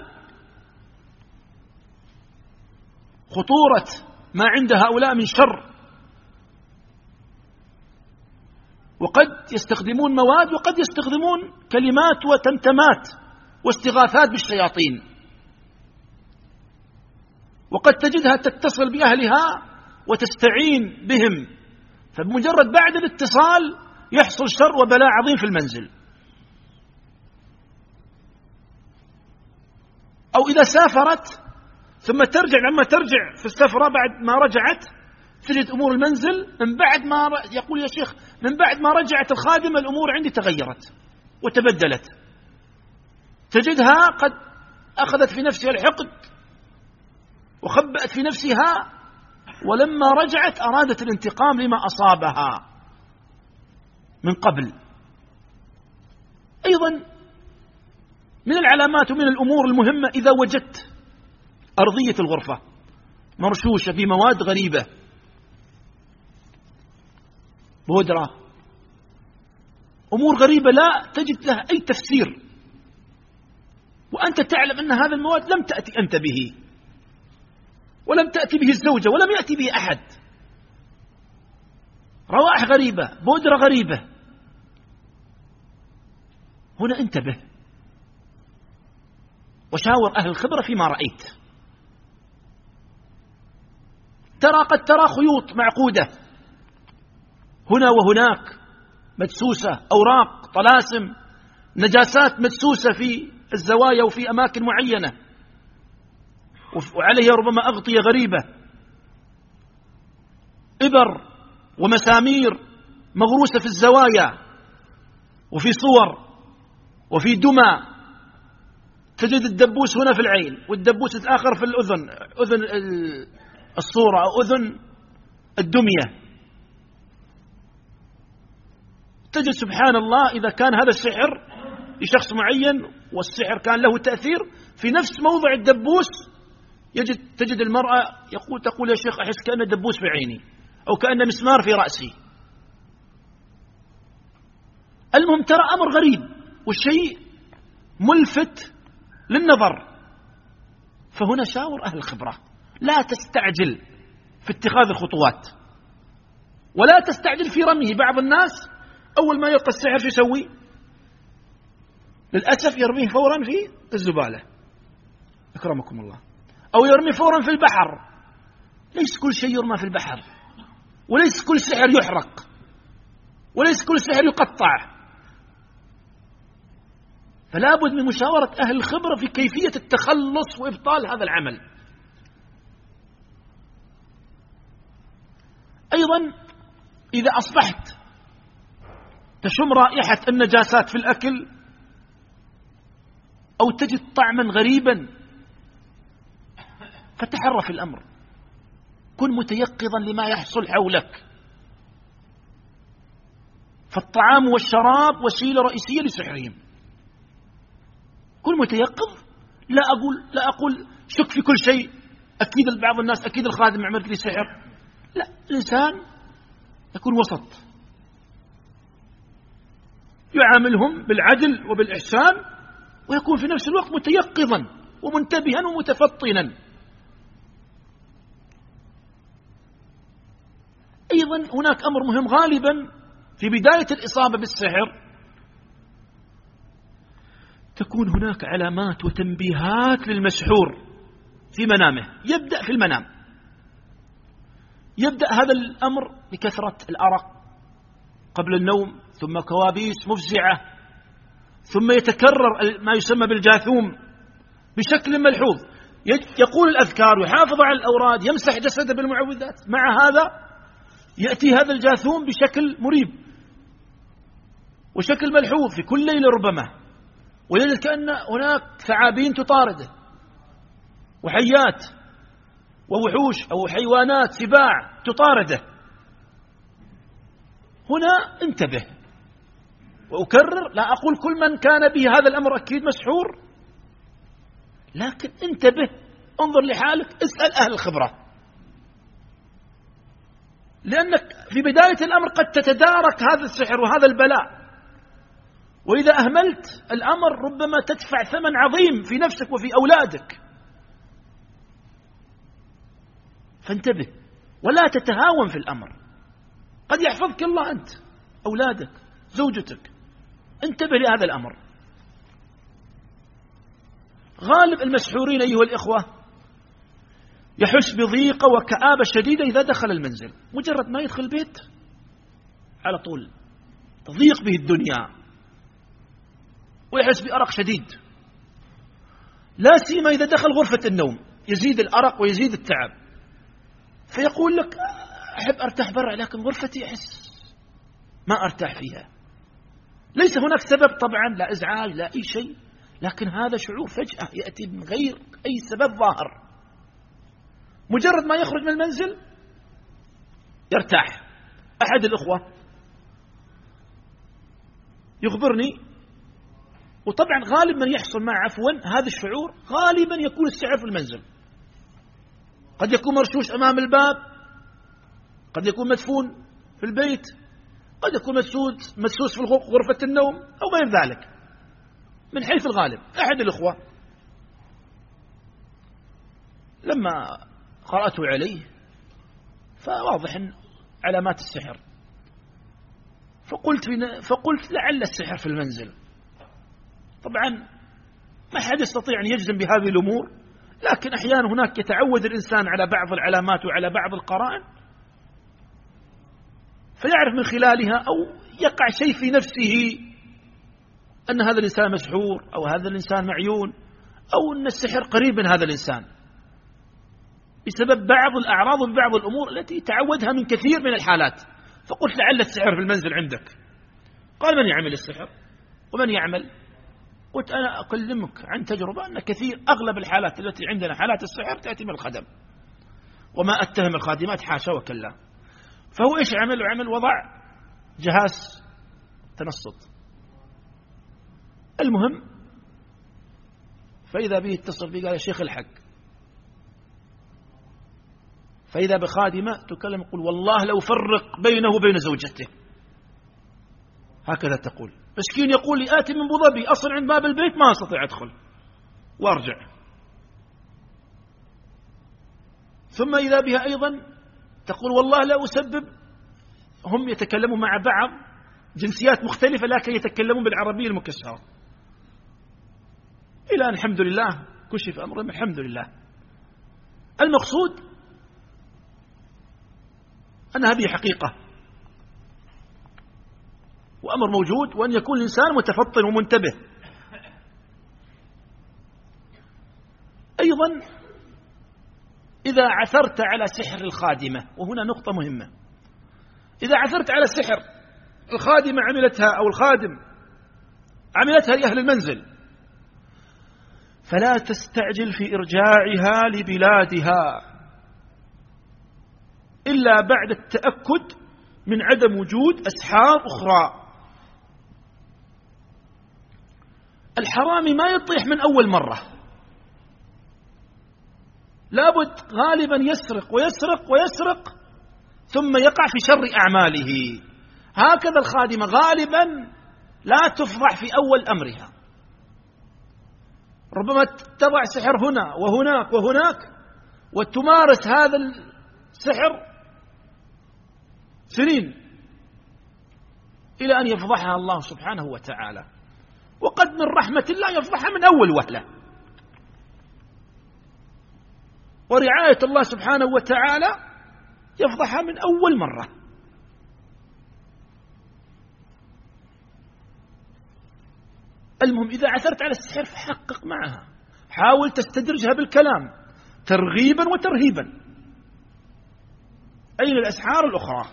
خطورة ما عند هؤلاء من شر، وقد يستخدمون مواد وقد يستخدمون كلمات وتمتمات واستغاثات بالشياطين، وقد تجدها تتصل بأهلها وتستعين بهم، فبمجرد بعد الاتصال يحصل شر وبلاء عظيم في المنزل. أو إذا سافرت ثم ترجع، لما ترجع في السفرة بعد ما رجعت تجد أمور المنزل من بعد ما يقول يا شيخ من بعد ما رجعت الخادمة الأمور عندي تغيرت وتبدلت، تجدها قد أخذت في نفسها الحقد وخبأت في نفسها، ولما رجعت أرادت الانتقام لما أصابها من قبل، أيضا من العلامات ومن الأمور المهمة إذا وجدت أرضية الغرفة مرشوشة بمواد غريبة، بودرة، أمور غريبة لا تجد لها أي تفسير، وأنت تعلم أن هذا المواد لم تأتي أنت به، ولم تأتي به الزوجة، ولم يأتي به أحد، روائح غريبة، بودرة غريبة، هنا انتبه وشاور أهل الخبرة فيما رأيت. ترى قد ترى خيوط معقودة هنا وهناك مدسوسة، أوراق، طلاسم، نجاسات مدسوسة في الزوايا وفي أماكن معينة، وعليها ربما أغطية غريبة، إبر ومسامير مغروسة في الزوايا وفي صور وفي دمى. تجد الدبوس هنا في العين والدبوس الآخر في الأذن، أذن الصورة أو أذن الدمية. تجد سبحان الله إذا كان هذا السحر لشخص معين والسحر كان له تأثير في نفس موضع الدبوس، يجد تجد المرأة يقول تقول يا شيخ أحس كأن دبوس في عيني أو كأن مسمار في رأسي. المهم ترى أمر غريب والشيء ملفت للنظر، فهنا شاور أهل الخبرة، لا تستعجل في اتخاذ الخطوات ولا تستعجل في رميه. بعض الناس أول ما يلقى السحر شو يسوي؟ للأسف يرميه فورا في الزبالة أكرمكم الله، أو يرميه فورا في البحر. ليس كل شيء يرمى في البحر، وليس كل سحر يحرق، وليس كل سحر يقطع. فلا بد من مشاورة أهل الخبرة في كيفية التخلص وإبطال هذا العمل. أيضا إذا أصبحت تشم رائحة النجاسات في الأكل أو تجد طعما غريبا فتحرى في الأمر، كن متيقظا لما يحصل حولك، فالطعام والشراب وسيلة رئيسية لسحرهم. كن متيقظ، لا أقول لا أقول شك في كل شيء، أكيد بعض الناس أكيد الخادم عمل لي سحر، لا، الإنسان يكون وسط، يعاملهم بالعدل وبالإحسان، ويكون في نفس الوقت متيقظا ومنتبها ومتفطنا. أيضا هناك أمر مهم غالبا في بداية الإصابة بالسحر، تكون هناك علامات وتنبيهات للمسحور في منامه. يبدأ في المنام، يبدأ هذا الأمر بكثرة الأرق قبل النوم، ثم كوابيس مفزعة، ثم يتكرر ما يسمى بالجاثوم بشكل ملحوظ. يقول الأذكار ويحافظ على الأوراد، يمسح جسده بالمعوذات، مع هذا يأتي هذا الجاثوم بشكل مريب وشكل ملحوظ في كل ليلة ربما، ويجد كأن هناك ثعابين تطارده وحيات ووحوش أو حيوانات سباع تطارده. هنا انتبه، وأكرر لا أقول كل من كان به هذا الأمر أكيد مسحور، لكن انتبه، انظر لحالك، اسأل أهل الخبرة، لأنك في بداية الأمر قد تتدارك هذا السحر وهذا البلاء، وإذا أهملت الأمر ربما تدفع ثمن عظيم في نفسك وفي أولادك. فانتبه ولا تتهاون في الأمر، قد يحفظك الله أنت، أولادك، زوجتك، انتبه لهذا الأمر. غالب المسحورين أيها الإخوة يحس بضيقة وكآبة شديدة إذا دخل المنزل، مجرد ما يدخل البيت على طول تضيق به الدنيا ويحس بأرق شديد، لا سيما إذا دخل غرفة النوم يزيد الأرق ويزيد التعب، فيقول لك أحب أرتاح برا، لكن غرفتي أحس ما أرتاح فيها. ليس هناك سبب طبعا، لا إزعاج لا أي شيء، لكن هذا شعور فجأة يأتي من غير أي سبب ظاهر، مجرد ما يخرج من المنزل يرتاح. أحد الإخوة يخبرني وطبعا غالب من يحصل مع عفوا هذا الشعور غالبا يكون السحر في المنزل، قد يكون مرشوش أمام الباب، قد يكون مدفون في البيت، قد يكون مسوس مسوس في غرفة النوم أو غير ذلك. من حيث الغالب أحد الإخوة لما قرأت عليه فواضح علامات السحر، فقلت فقلت لعل السحر في المنزل. طبعا ما حد يستطيع أن يجزم بهذه الأمور، لكن أحيانا هناك يتعود الإنسان على بعض العلامات وعلى بعض القرائن فيعرف من خلالها، أو يقع شيء في نفسه أن هذا الإنسان مسحور أو هذا الإنسان معيون أو أن السحر قريب من هذا الإنسان بسبب بعض الأعراض وبعض الأمور التي تعودها من كثير من الحالات. فقلت لعل السحر في المنزل عندك. قال من يعمل السحر ومن يعمل؟ قلت أنا أكلمك عن تجربة أن كثير أغلب الحالات التي عندنا حالات السحر تأتي من الخدم، وما أتهم الخادمات حاشا وكلا. فهو إيش عمل؟ وعمل وضع جهاز تنصت. المهم فإذا به اتصل بي قال يا شيخ الحق، فإذا بخادمة تكلم يقول والله لو فرق بينه وبين زوجته، هكذا تقول. مسكين يقول لي آتي من أبو ظبي أصل عند باب البيت ما أستطيع أدخل وأرجع. ثم إذا بها أيضا تقول والله لا أسبب، هم يتكلمون مع بعض جنسيات مختلفة لكن يتكلمون بالعربية المكسرة، إلى أن الحمد لله كشف أمرهم الحمد لله. المقصود أن هذه حقيقة وأمر موجود، وأن يكون الإنسان متفطن ومنتبه. أيضا إذا عثرت على سحر الخادمة، وهنا نقطة مهمة، إذا عثرت على سحر الخادمة عملتها أو الخادم عملتها لأهل المنزل، فلا تستعجل في إرجاعها لبلادها إلا بعد التأكد من عدم وجود أسحار أخرى. الحرامي ما يطيح من أول مرة، لابد غالبا يسرق ويسرق ويسرق ثم يقع في شر أعماله. هكذا الخادمة غالبا لا تفضح في أول أمرها، ربما تضع سحر هنا وهناك وهناك وتمارس هذا السحر سنين إلى أن يفضحها الله سبحانه وتعالى، وقد من رحمة الله يفضحها من أول وهلة، ورعاية الله سبحانه وتعالى يفضحها من أول مرة. المهم إذا عثرت على السحر فحقق معها، حاول تستدرجها بالكلام ترغيبا وترهيبا. أين الأسحار الأخرى؟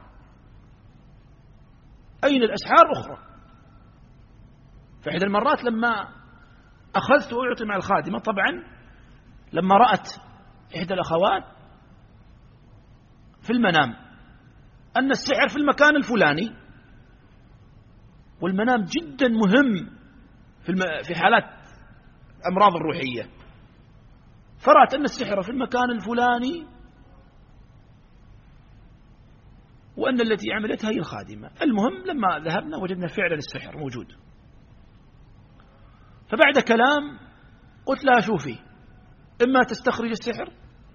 أين الأسحار الأخرى؟ فإحدى المرات لما أخذت وأعطي مع الخادمة، طبعا لما رأت إحدى الأخوات في المنام أن السحر في المكان الفلاني، والمنام جدا مهم في في حالات أمراض الروحية، فرأت أن السحر في المكان الفلاني وأن التي عملتها هي الخادمة. المهم لما ذهبنا وجدنا فعلا السحر موجود. فبعد كلام قلت لها شوفي، إما تستخرج السحر،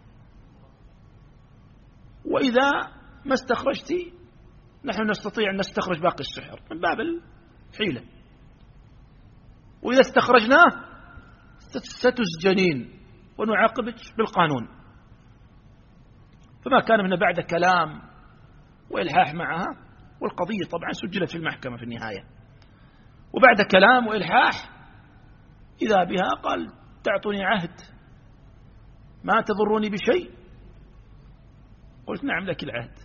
وإذا ما استخرجتي نحن نستطيع أن نستخرج باقي السحر من باب الحيلة، وإذا استخرجناه ستسجنين ونعاقبك بالقانون. فما كان من بعد كلام وإلحاح معها، والقضية طبعا سجلت في المحكمة في النهاية، وبعد كلام وإلحاح إذا بها قال تعطوني عهد ما تضروني بشيء. قلت نعم لك العهد.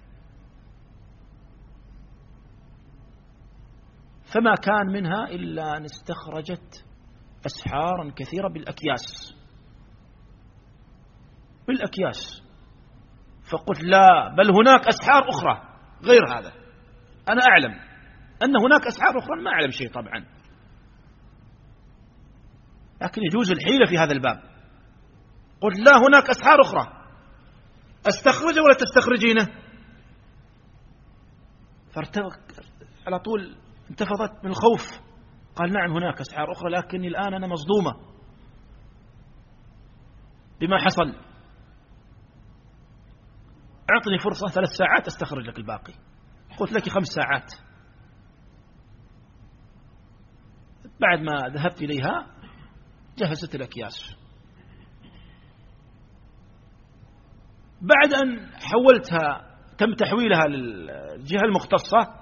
فما كان منها إلا أن استخرجت أسحارا كثيرة بالأكياس بالأكياس. فقلت لا، بل هناك أسحار أخرى غير هذا، أنا أعلم أن هناك أسحار أخرى، ما أعلم شيء طبعا. لكن يجوز الحيلة في هذا الباب. قلت لا، هناك أسحار أخرى، أستخرجه ولا تستخرجينه؟ فارتبك على طول، انتفضت من الخوف. قال نعم هناك أسحار أخرى، لكني الآن أنا مصدومة بما حصل، أعطني فرصة ثلاث ساعات أستخرج لك الباقي. قلت لك خمس ساعات. بعد ما ذهبت إليها جهزت الأكياس. بعد أن حولتها، تم تحويلها للجهة المختصة،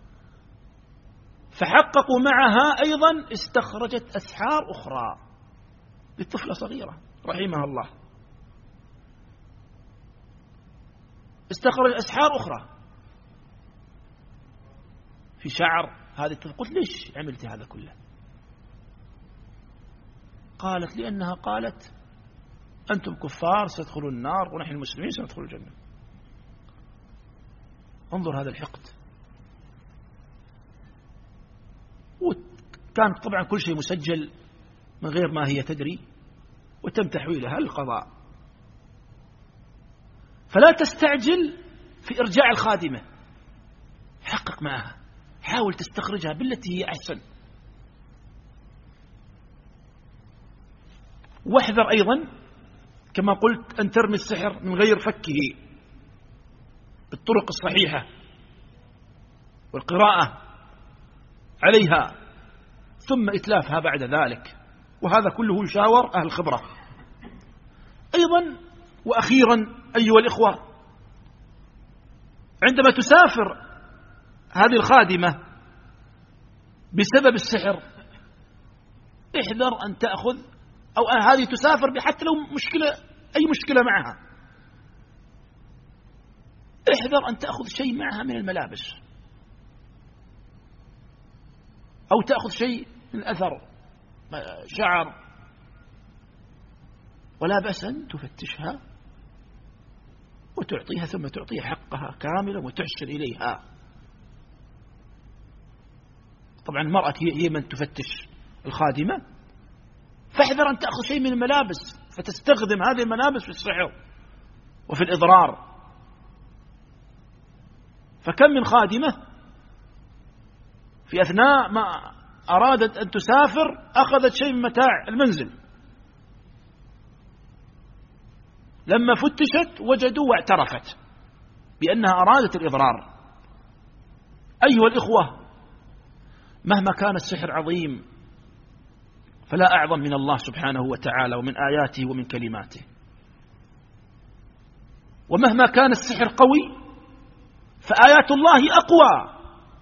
فحققوا معها أيضا استخرجت أسحار أخرى لطفلة صغيرة رحمها الله، استخرج أسحار أخرى في شعر هذه الطفلة. قلت ليش عملت هذا كله؟ قالت لأنها قالت أنتم كفار ستدخلوا النار ونحن المسلمين سندخل الجنة. انظر هذا الحقد. وكان طبعا كل شيء مسجل من غير ما هي تدري، وتم تحويلها للقضاء. فلا تستعجل في إرجاع الخادمة، حقق معها، حاول تستخرجها بالتي هي أحسن. واحذر أيضا كما قلت أن ترمي السحر من غير فكه بالطرق الصحيحة والقراءة عليها ثم إتلافها بعد ذلك، وهذا كله يشاور أهل الخبرة. أيضا وأخيرا أيها الإخوة، عندما تسافر هذه الخادمة بسبب السحر احذر أن تأخذ، أو هذه تسافر حتى لو مشكلة، أي مشكلة معها، احذر أن تأخذ شيء معها من الملابس، أو تأخذ شيء من أثر شعر، ولا بأس أن تفتشها وتعطيها، ثم تعطيها حقها كاملا وتحسن إليها. طبعا المرأة هي من تفتش الخادمة، فاحذر أن تأخذ شيء من الملابس فتستخدم هذه الملابس في السحر وفي الإضرار. فكم من خادمة في أثناء ما أرادت أن تسافر أخذت شيء من متاع المنزل، لما فتشت وجدوا واعترفت بأنها أرادت الإضرار. أيها الإخوة، مهما كان السحر عظيم فلا أعظم من الله سبحانه وتعالى ومن آياته ومن كلماته، ومهما كان السحر قوي فآيات الله أقوى،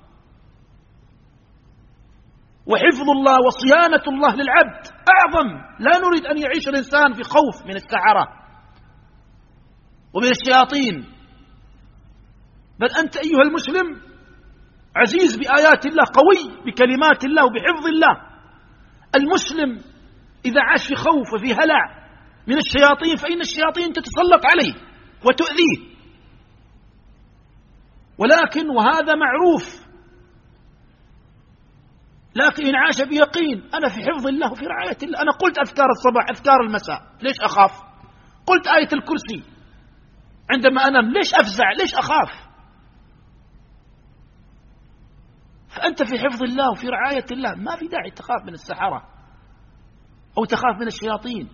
وحفظ الله وصيانة الله للعبد أعظم. لا نريد أن يعيش الإنسان في خوف من السحرة ومن الشياطين، بل أنت أيها المسلم عزيز بآيات الله، قوي بكلمات الله وبحفظ الله. المسلم إذا عاش في خوف وفي هلع من الشياطين فإن الشياطين تتسلط عليه وتؤذيه، ولكن وهذا معروف. لكن إن عاش بيقين أنا في حفظ الله وفي رعاية الله، أنا قلت أذكار الصباح أذكار المساء، ليش أخاف؟ قلت آية الكرسي عندما أنام، ليش أفزع؟ ليش أخاف؟ فأنت في حفظ الله وفي رعاية الله، ما في داعي تخاف من السحرة أو تخاف من الشياطين.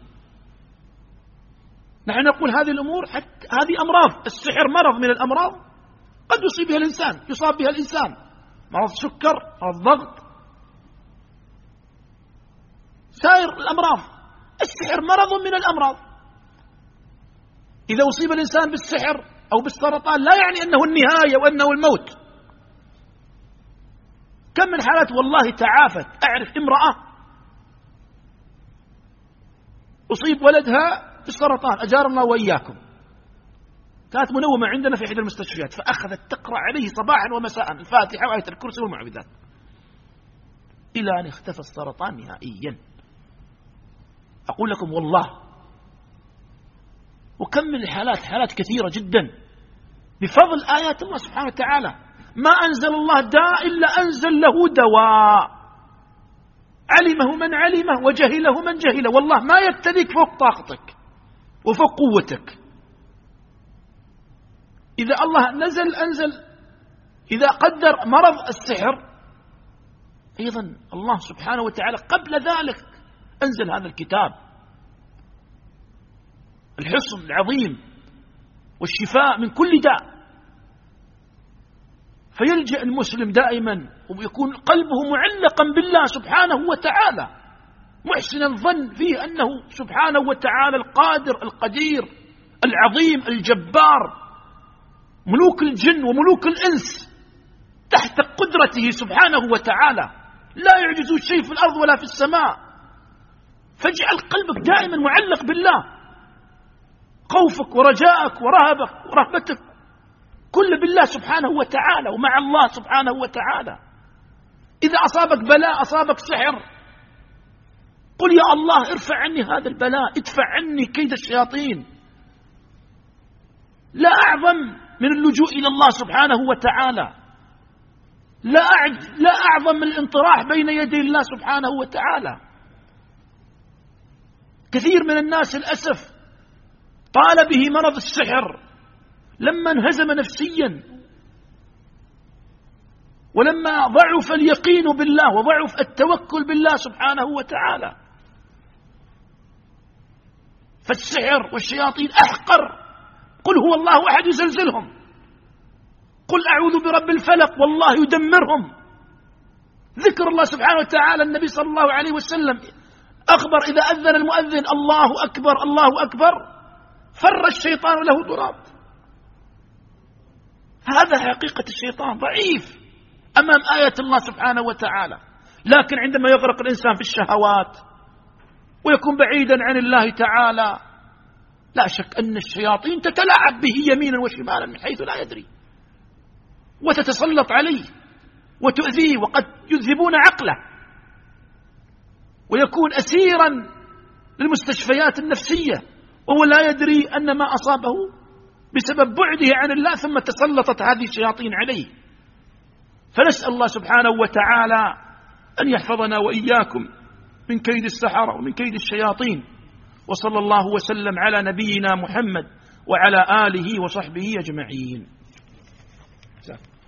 نحن نقول هذه الأمور حتى هذه أمراض، السحر مرض من الأمراض قد يصيب بها الإنسان، يصاب بها الإنسان، مرض سكر، مرض ضغط، سائر الأمراض. السحر مرض من الأمراض. إذا أصيب الإنسان بالسحر أو بالسرطان لا يعني أنه النهاية وأنه الموت. كم من حالات والله تعافت. أعرف امرأة أصيب ولدها بالسرطان أجار الله وإياكم، كانت منومة عندنا في إحدى المستشفيات، فأخذت تقرأ عليه صباحا ومساء الفاتحة وآية الكرسي والمعوذات إلى أن اختفى السرطان نهائيا. أقول لكم والله، وكم من الحالات، حالات كثيرة جدا بفضل آيات الله سبحانه وتعالى. ما أنزل الله داء إلا أنزل له دواء. علمه من علمه وجهله من جهله، والله ما يبتليك فوق طاقتك وفوق قوتك. إذا الله نزل أنزل، إذا قدر مرض السحر أيضا الله سبحانه وتعالى قبل ذلك أنزل هذا الكتاب، الحصن العظيم والشفاء من كل داء. فيلجأ المسلم دائما ويكون قلبه معلقا بالله سبحانه وتعالى، محسنا الظن فيه أنه سبحانه وتعالى القادر القدير العظيم الجبار، ملوك الجن وملوك الإنس تحت قدرته سبحانه وتعالى، لا يعجزه شيء في الأرض ولا في السماء. فاجعل قلبك دائما معلق بالله، خوفك ورجائك ورهبك ورهبتك كل بالله سبحانه وتعالى ومع الله سبحانه وتعالى. إذا أصابك بلاء، أصابك سحر، قل يا الله ارفع عني هذا البلاء، ادفع عني كيد الشياطين. لا أعظم من اللجوء إلى الله سبحانه وتعالى، لا لا أعظم من الانطراح بين يدي الله سبحانه وتعالى. كثير من الناس للأسف طال به مرض السحر لما انهزم نفسيا، ولما ضعف اليقين بالله وضعف التوكل بالله سبحانه وتعالى. فالسحر والشياطين أحقر. قل هو الله أحد يزلزلهم، قل أعوذ برب الفلق والله يدمرهم. ذكر الله سبحانه وتعالى، النبي صلى الله عليه وسلم أخبر إذا أذن المؤذن الله أكبر الله أكبر فر الشيطان له ضراب. هذا حقيقة الشيطان، ضعيف أمام آية الله سبحانه وتعالى. لكن عندما يغرق الإنسان في الشهوات ويكون بعيدا عن الله تعالى، لا شك أن الشياطين تتلاعب به يمينا وشمالا من حيث لا يدري، وتتسلط عليه وتؤذيه، وقد يذهبون عقله ويكون أسيرا للمستشفيات النفسية وهو لا يدري أن ما أصابه بسبب بعده عن الله، ثم تسلطت هذه الشياطين عليه. فنسأل الله سبحانه وتعالى أن يحفظنا وإياكم من كيد السحرة ومن كيد الشياطين. وصلى الله وسلم على نبينا محمد وعلى آله وصحبه أجمعين.